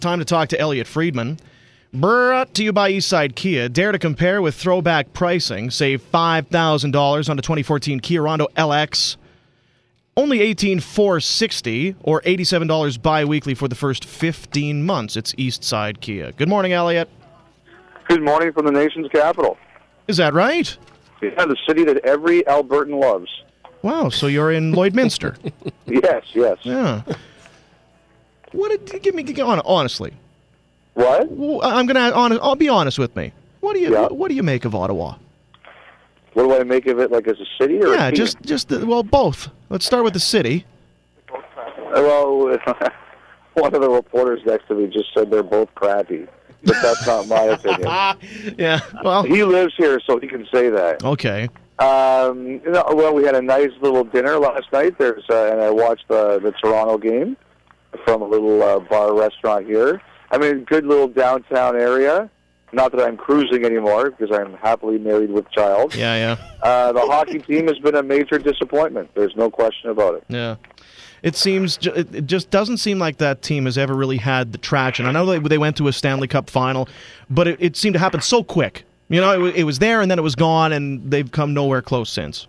Time to talk to Elliot Friedman. Brought to you by Eastside Kia. Dare to compare with throwback pricing. Save $5,000 on the 2014 Kia Rondo LX. Only $18,460 or $87 bi-weekly for the first 15 months. It's Eastside Kia. Good morning, Elliot. Good morning from the nation's capital. Is that right? Yeah, the city that every Albertan loves. Wow, so you're in Lloydminster. Yes. Yeah. Give me honestly. What? Well, I'll be honest with me. What do you make of Ottawa? What do I make of it, like as a city or a team? just both. Let's start with the city. Well, one of the reporters next to me just said they're both crappy, but that's not my opinion. Yeah, well, he lives here, so he can say that. Okay. Well, we had a nice little dinner last night. And I watched the Toronto game from a little bar restaurant here. I mean, good little downtown area. Not that I'm cruising anymore because I'm happily married with child. Yeah. The hockey team has been a major disappointment. There's no question about it. Yeah. It just doesn't seem like that team has ever really had the traction. I know they went to a Stanley Cup final, but it seemed to happen so quick. You know, it was there and then it was gone, and they've come nowhere close since.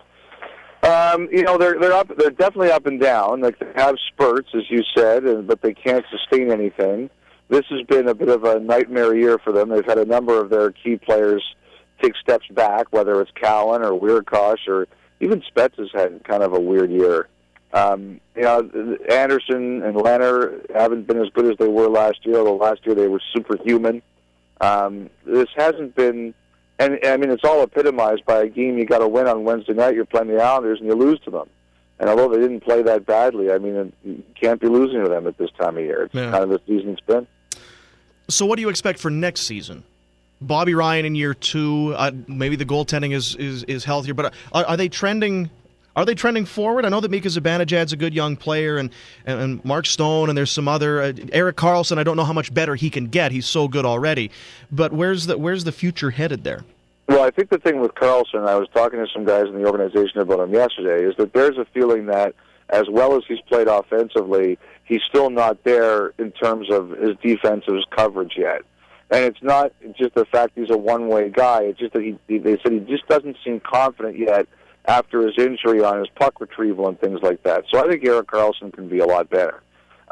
They're definitely up and down. Like, they have spurts, as you said, but they can't sustain anything. This has been a bit of a nightmare year for them. They've had a number of their key players take steps back, whether it's Cowan or Weirkosh or even Spets has had kind of a weird year. Anderson and Leonard haven't been as good as they were last year, although last year they were superhuman. This hasn't been, and I mean, it's all epitomized by a game you got to win on Wednesday night. You're playing the Islanders and you lose to them. And although they didn't play that badly, I mean, you can't be losing to them at this time of year. It's kind of the season it's been. So what do you expect for next season? Bobby Ryan in year 2, maybe the goaltending is healthier, but are they trending? Are they trending forward? I know that Mika Zibanejad's a good young player, and Mark Stone, and there's some other Erik Karlsson. I don't know how much better he can get. He's so good already. But where's the future headed there? Well, I think the thing with Karlsson, I was talking to some guys in the organization about him yesterday, is that there's a feeling that as well as he's played offensively, he's still not there in terms of his defensive coverage yet. And it's not just the fact he's a one-way guy. It's just that they said he just doesn't seem confident yet after his injury on his puck retrieval and things like that. So I think Erik Karlsson can be a lot better.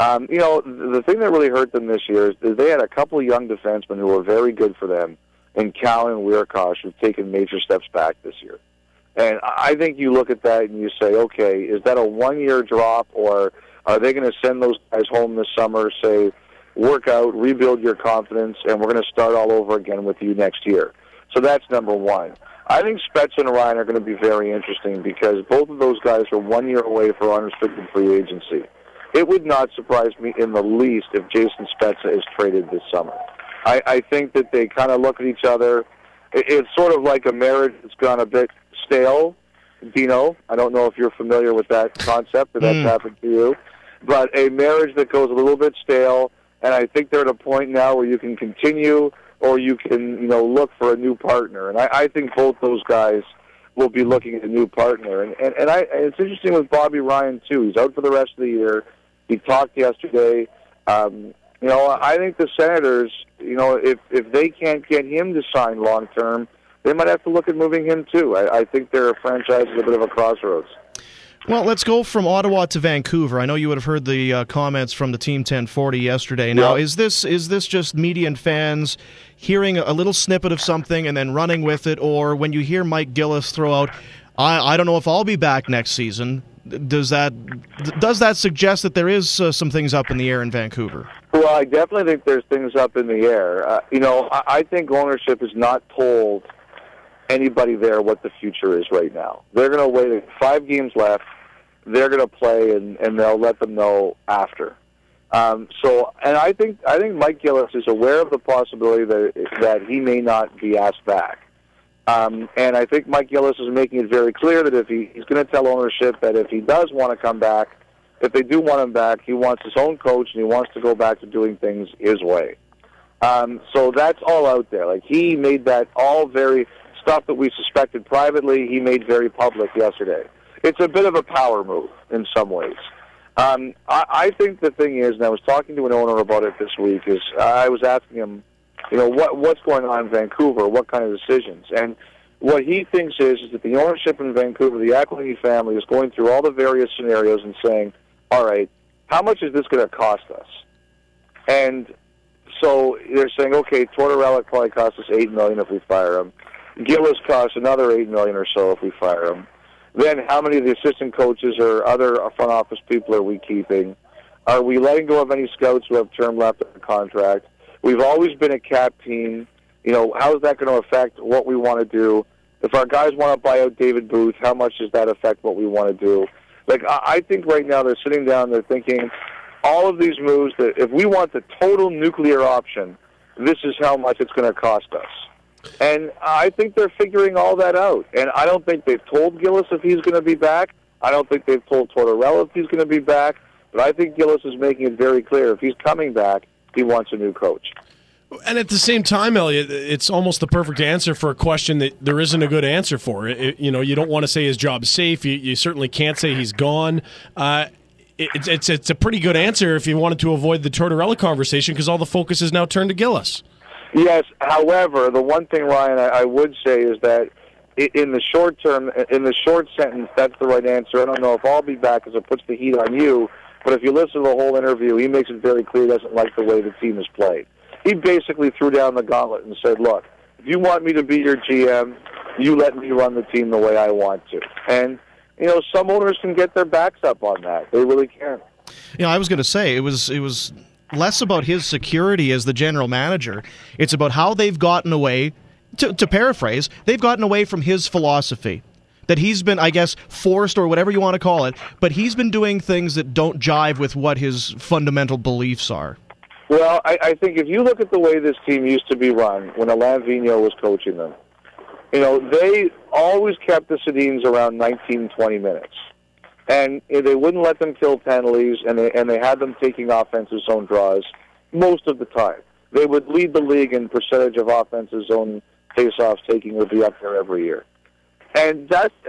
The thing that really hurt them this year is they had a couple of young defensemen who were very good for them, and Cowan and Weirkosh, who've taken major steps back this year. And I think you look at that and you say, okay, is that a one-year drop, or are they going to send those guys home this summer, say, work out, rebuild your confidence, and we're going to start all over again with you next year? So that's number one. I think Spets and Ryan are going to be very interesting because both of those guys are 1 year away for unrestricted free agency. It would not surprise me in the least if Jason Spezza is traded this summer. I think that they kind of look at each other. It's sort of like a marriage that's gone a bit stale. Dino, I don't know if you're familiar with that concept or that's happened to you, but a marriage that goes a little bit stale, and I think they're at a point now where you can continue or you can, look for a new partner. And I think both those guys will be looking at a new partner. And it's interesting with Bobby Ryan, too. He's out for the rest of the year. He talked yesterday. I think the Senators, if they can't get him to sign long-term, they might have to look at moving him, too. I think their franchise is a bit of a crossroads. Well, let's go from Ottawa to Vancouver. I know you would have heard the comments from the Team 1040 yesterday. Now, is this just media and fans hearing a little snippet of something and then running with it, or when you hear Mike Gillis throw out, I don't know if I'll be back next season, does that suggest that there is some things up in the air in Vancouver? Well, I definitely think there's things up in the air. I think ownership has not told anybody there what the future is right now. They're going to wait 5 games left. They're going to play, and they'll let them know after. And I think Mike Gillis is aware of the possibility that he may not be asked back. And I think Mike Gillis is making it very clear that if he's going to tell ownership that if he does want to come back, if they do want him back, he wants his own coach and he wants to go back to doing things his way. So that's all out there. Like, he made that all very stuff that we suspected privately, he made very public yesterday. It's a bit of a power move in some ways. I think the thing is, and I was talking to an owner about it this week, is I was asking him, what's going on in Vancouver, what kind of decisions, and what he thinks is that the ownership in Vancouver, the Aquilini family, is going through all the various scenarios and saying, all right, how much is this going to cost us? And so they're saying, okay, Tortorella probably costs us $8 million if we fire him. Gillis costs another $8 million or so if we fire him. Then how many of the assistant coaches or other front office people are we keeping? Are we letting go of any scouts who have term left in the contract? We've always been a cap team. How is that going to affect what we want to do? If our guys want to buy out David Booth, how much does that affect what we want to do? I think right now they're sitting down, they're thinking, all of these moves, that if we want the total nuclear option, this is how much it's going to cost us. And I think they're figuring all that out. And I don't think they've told Gillis if he's going to be back. I don't think they've told Tortorella if he's going to be back. But I think Gillis is making it very clear, if he's coming back, he wants a new coach. And at the same time, Elliot, it's almost the perfect answer for a question that there isn't a good answer for. You don't want to say his job's safe. You certainly can't say he's gone. It's a pretty good answer if you wanted to avoid the Tortorella conversation, because all the focus is now turned to Gillis. Yes, however, the one thing, Ryan, I would say is that in the short term, in the short sentence, that's the right answer. I don't know if I'll be back because it puts the heat on you, but if you listen to the whole interview, he makes it very clear he doesn't like the way the team is played. He basically threw down the gauntlet and said, look, if you want me to be your GM, you let me run the team the way I want to. And, some owners can get their backs up on that. They really can. I was going to say, it was less about his security as the general manager. It's about how they've gotten away, to paraphrase, they've gotten away from his philosophy. That he's been, I guess, forced or whatever you want to call it, but he's been doing things that don't jive with what his fundamental beliefs are. Well, I think if you look at the way this team used to be run when Alain Vigneault was coaching them, they always kept the Sedins around 19, 20 minutes. And they wouldn't let them kill penalties, and they had them taking offensive zone draws most of the time. They would lead the league in percentage of offensive zone face-offs taking, would be up there every year. And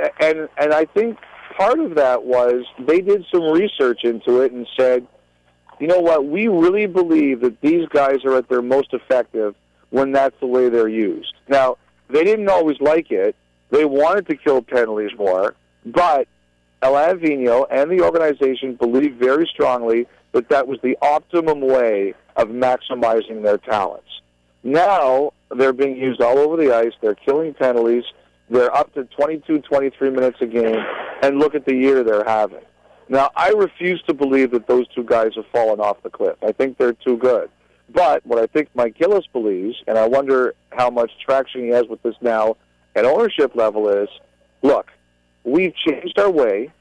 I think part of that was they did some research into it and said, you know what, we really believe that these guys are at their most effective when that's the way they're used. Now, they didn't always like it. They wanted to kill penalties more, but Alain Vigneault and the organization believed very strongly that that was the optimum way of maximizing their talents. Now, they're being used all over the ice. They're killing penalties. They're up to 22, 23 minutes a game, and look at the year they're having. Now, I refuse to believe that those two guys have fallen off the cliff. I think they're too good. But what I think Mike Gillis believes, and I wonder how much traction he has with this now at ownership level, is, look, we've changed our way.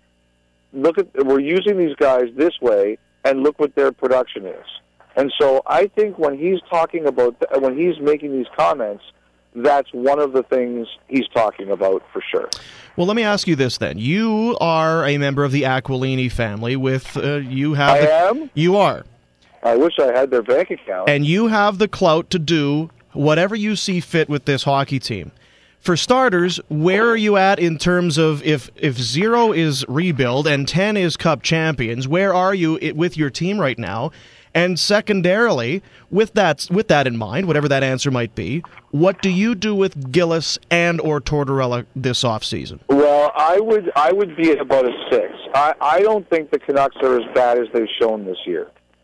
We're using these guys this way, and look what their production is. And so I think when he's when he's making these comments, that's one of the things he's talking about for sure. Well, let me ask you this then. You are a member of the Aquilini family with, I am? You are. I wish I had their bank account. And you have the clout to do whatever you see fit with this hockey team. For starters, where are you at in terms of if 0 is rebuild and 10 is Cup champions, where are you with your team right now? And secondarily, with that in mind, whatever that answer might be, what do you do with Gillis and or Tortorella this offseason? Well, I would be at about a 6. I don't think the Canucks are as bad as they've shown this year.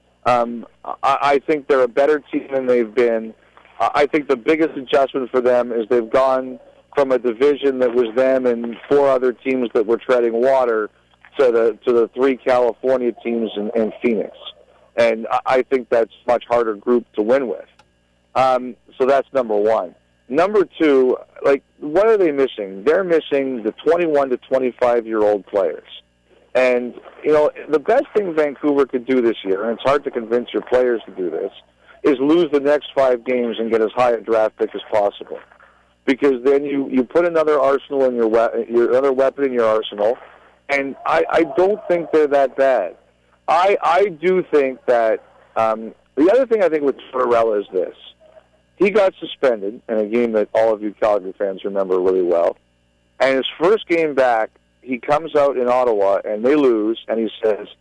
I think they're a better team than they've been. I think the biggest adjustment for them is they've gone from a division that was them and 4 other teams that were treading water to the 3 California teams in Phoenix. And I think that's a much harder group to win with. So that's number one. Number two, what are they missing? They're missing the 21 to 25-year-old players. And, the best thing Vancouver could do this year, and it's hard to convince your players to do this, is lose the next 5 games and get as high a draft pick as possible. Because then you put another arsenal in your other weapon in your arsenal, and I don't think they're that bad. I do think that the other thing I think with Tortorella is this. He got suspended in a game that all of you Calgary fans remember really well. And his first game back, he comes out in Ottawa, and they lose, and he says,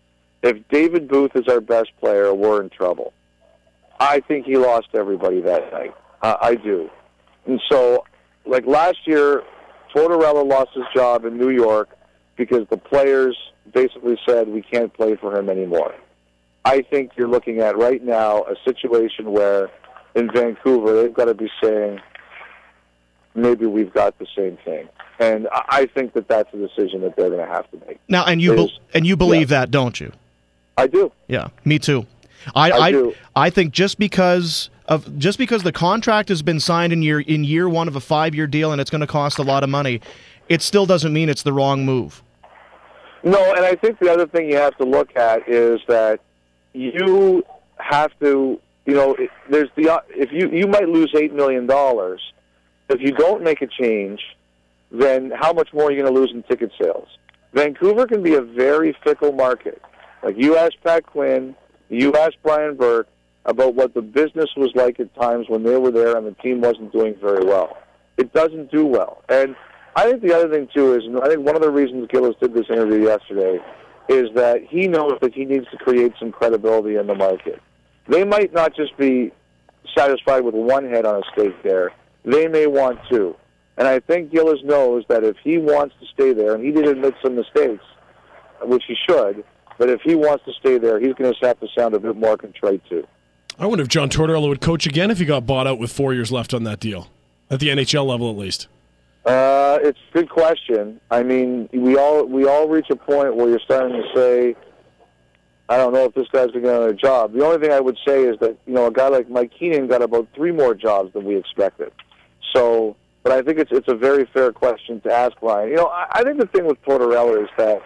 if David Booth is our best player, we're in trouble. I think he lost everybody that night. I do. And so, like last year, Tortorella lost his job in New York because the players basically said we can't play for him anymore. I think you're looking at right now a situation where in Vancouver they've got to be saying maybe we've got the same thing. And I think that that's a decision that they're going to have to make. Now, and you believe that, don't you? I do. Yeah, me too. I do. I think just because the contract has been signed in year one of a 5-year deal and it's going to cost a lot of money, it still doesn't mean it's the wrong move. No, and I think the other thing you have to look at is that you have to, if you might lose $8 million. If you don't make a change, then how much more are you going to lose in ticket sales? Vancouver can be a very fickle market. Like you asked Pat Quinn, you asked Brian Burke about what the business was like at times when they were there and the team wasn't doing very well. It doesn't do well. And I think the other thing, too, is I think one of the reasons Gillis did this interview yesterday is that he knows that he needs to create some credibility in the market. They might not just be satisfied with one head on a stake there. They may want two. And I think Gillis knows that if he wants to stay there, and he did admit some mistakes, which he should, but if he wants to stay there, he's going to have to sound a bit more contrite, too. I wonder if John Tortorella would coach again if he got bought out with 4 years left on that deal, at the NHL level at least. It's a good question. I mean, we all reach a point where you're starting to say, I don't know if this guy's going to get another job. The only thing I would say is that, a guy like Mike Keenan got about 3 more jobs than we expected. So, but I think it's a very fair question to ask Ryan. I think the thing with Tortorella is that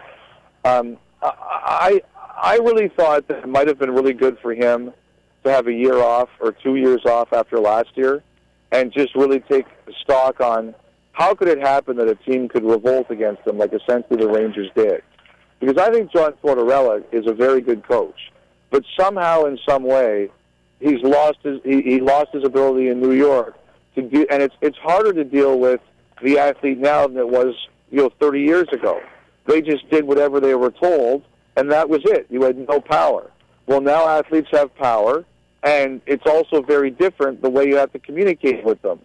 I really thought that it might have been really good for him to have a year off or 2 years off after last year and just really take stock on how could it happen that a team could revolt against them like essentially the Rangers did. Because I think John Tortorella is a very good coach, but somehow in some way he lost his ability in New York to do, and it's harder to deal with the athlete now than it was 30 years ago. They just did whatever they were told, and that was it. You had no power. Well, now athletes have power, and it's also very different the way you have to communicate with them.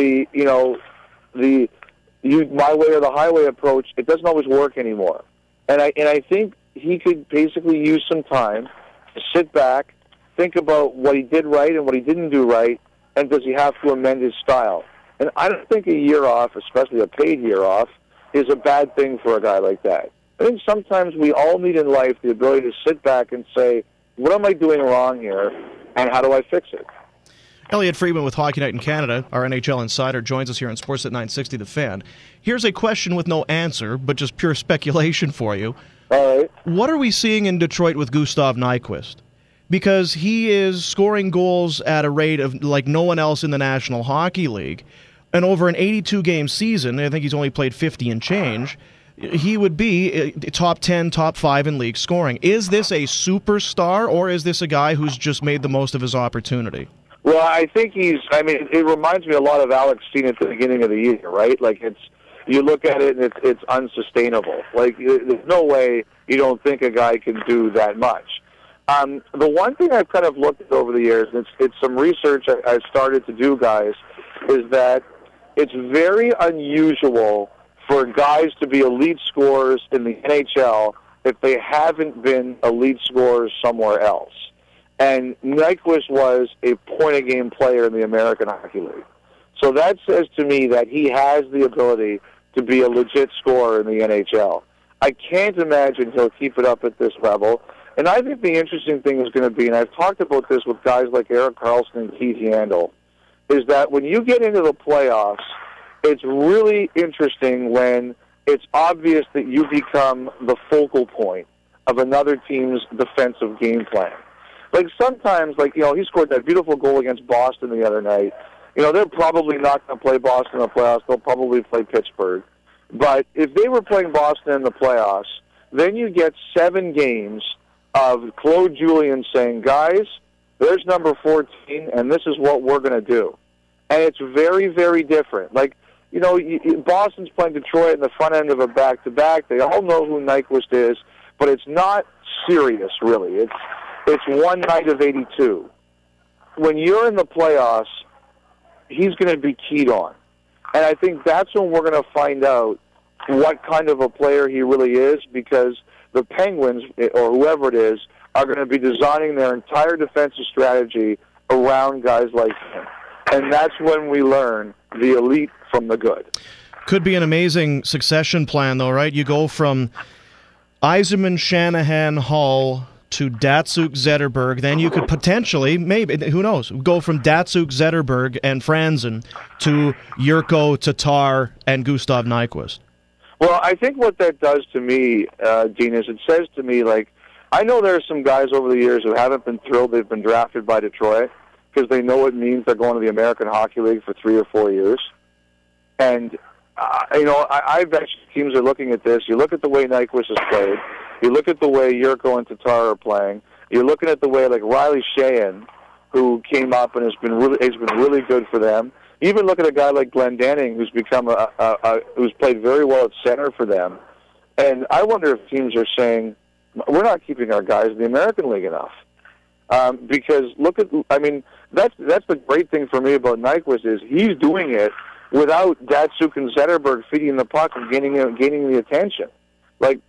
My way or the highway approach, it doesn't always work anymore. And I think he could basically use some time to sit back, think about what he did right and what he didn't do right, and does he have to amend his style. And I don't think a year off, especially a paid year off, is a bad thing for a guy like that. I think sometimes we all need in life the ability to sit back and say, what am I doing wrong here, and how do I fix it? Elliot Friedman with Hockey Night in Canada, our NHL insider, joins us here on Sportsnet 960 The Fan. Here's a question with no answer, but just pure speculation for you. All right. What are we seeing in Detroit with Gustav Nyquist? Because he is scoring goals at a rate of like no one else in the National Hockey League. And over an 82-game season, I think he's only played 50 and change, he would be top 10, top 5 in league scoring. Is this a superstar, or is this a guy who's just made the most of his opportunity? Well, I think it reminds me a lot of Alex Steen at the beginning of the year, right? Like, you look at it and it's unsustainable. Like, there's no way you don't think a guy can do that much. The one thing I've kind of looked at over the years, and it's some research I've started to do, guys, is that it's very unusual for guys to be elite scorers in the NHL if they haven't been elite scorers somewhere else. And Nyquist was a point-a-game player in the American Hockey League. So that says to me that he has the ability to be a legit scorer in the NHL. I can't imagine he'll keep it up at this level. And I think the interesting thing is going to be, and I've talked about this with guys like Erik Karlsson and Keith Yandle, is that when you get into the playoffs, it's really interesting when it's obvious that you become the focal point of another team's defensive game plan. Like sometimes, he scored that beautiful goal against Boston the other night. They're probably not going to play Boston in the playoffs. They'll probably play Pittsburgh. But if they were playing Boston in the playoffs, then you get 7 games of Claude Julien saying, guys, there's number 14, and this is what we're going to do. And it's very, very different. Boston's playing Detroit in the front end of a back-to-back. They all know who Nyquist is, but it's not serious, really. It's one night of 82. When you're in the playoffs, he's going to be keyed on. And I think that's when we're going to find out what kind of a player he really is, because the Penguins, or whoever it is, are going to be designing their entire defensive strategy around guys like him. And that's when we learn the elite from the good. Could be an amazing succession plan, though, right? You go from Yzerman, Shanahan, Hull to Datsuk, Zetterberg. Then you could potentially, maybe, who knows, go from Datsuk, Zetterberg, and Franzen to Yurko, Tatar, and Gustav Nyquist. Well, I think what that does to me, Dean, is it says to me, like, I know there are some guys over the years who haven't been thrilled they've been drafted by Detroit because they know it means they're going to the American Hockey League for 3 or 4 years. And, I bet teams are looking at this. You look at the way Nyquist has played. You look at the way Yurko and Tatar are playing. You're looking at the way, like, Riley Sheahan, who came up and has been really good for them. You even look at a guy like Glenn Danning, who's become who's played very well at center for them. And I wonder if teams are saying, we're not keeping our guys in the American League enough. Because that's the great thing for me about Nyquist is he's doing it without Datsuk and Zetterberg feeding the puck and gaining the attention. Like,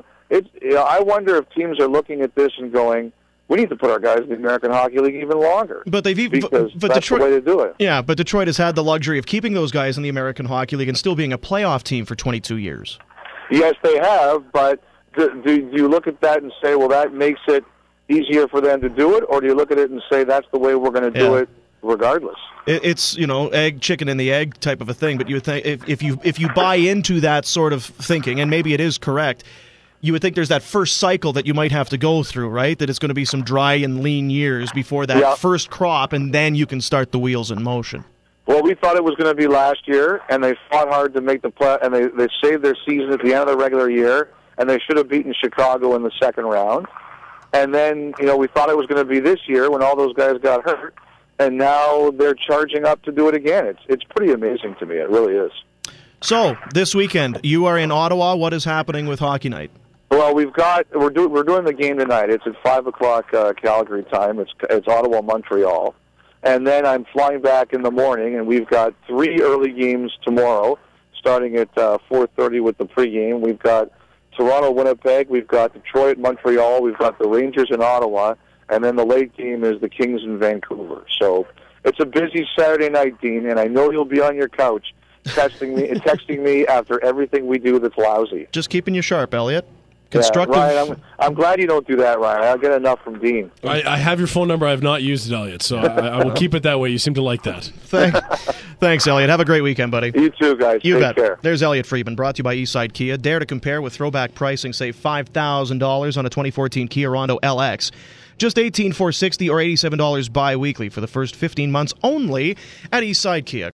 I wonder if teams are looking at this and going, we need to put our guys in the American Hockey League even longer. But that's Detroit, the way to do it. Yeah, but Detroit has had the luxury of keeping those guys in the American Hockey League and still being a playoff team for 22 years. Yes, they have, but do you look at that and say, well, that makes it easier for them to do it, or do you look at it and say that's the way we're going to do it regardless? It's egg, chicken and the egg type of a thing. But you would think if you buy into that sort of thinking, and maybe it is correct, you would think there's that first cycle that you might have to go through, right? That it's going to be some dry and lean years before that first crop, and then you can start the wheels in motion. Well, we thought it was going to be last year, and they fought hard to make the play, and they saved their season at the end of the regular year, and they should have beaten Chicago in the second round. And then, we thought it was going to be this year when all those guys got hurt, and now they're charging up to do it again. It's pretty amazing to me. It really is. So, this weekend, you are in Ottawa. What is happening with Hockey Night? Well, we're doing the game tonight. It's at 5:00 Calgary time. It's Ottawa, Montreal. And then I'm flying back in the morning, and we've got 3 early games tomorrow, starting at 4:30 with the pregame. We've got Toronto, Winnipeg. We've got Detroit, Montreal. We've got the Rangers in Ottawa. And then the late game is the Kings in Vancouver. So it's a busy Saturday night, Dean, and I know you'll be on your couch texting me after everything we do that's lousy. Just keeping you sharp, Elliot. Constructive. Yeah, Ryan, I'm glad you don't do that, Ryan. I'll get enough from Dean. I have your phone number. I have not used it, Elliot, so I will keep it that way. You seem to like that. Thanks, Elliot. Have a great weekend, buddy. You too, guys. You Take bet. Care. There's Elliot Friedman, brought to you by Eastside Kia. Dare to compare with throwback pricing. Save $5,000 on a 2014 Kia Rondo LX. Just $18,460 or $87 bi-weekly for the first 15 months only at Eastside Kia.